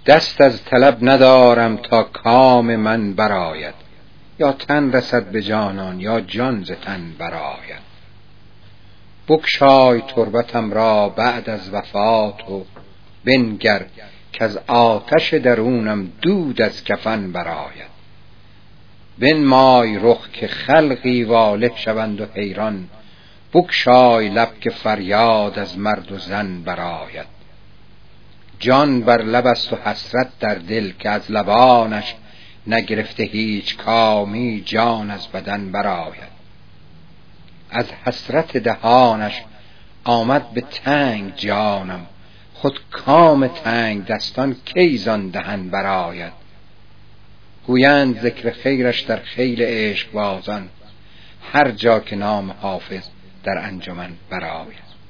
دست از طلب ندارم تا کام من برآید، یا تن رسد به جانان یا جان ز تن برآید. بگشای تربتم را بعد از وفات و بنگر کز آتش درونم دود از کفن برآید. بنمای رخ که خلقی واله شوند و حیران، بگشای لب که فریاد از مرد و زن برآید. جان بر لب است و حسرت در دل که از لبانش نگرفته هیچ کامی جان از بدن برآید. از حسرت دهانش آمد به تنگ جانم، خود کام تنگ دستان کی زان دهن برآید. گویند ذکر خیرش در خیل عشق بازان، هر جا که نام حافظ در انجمن برآید.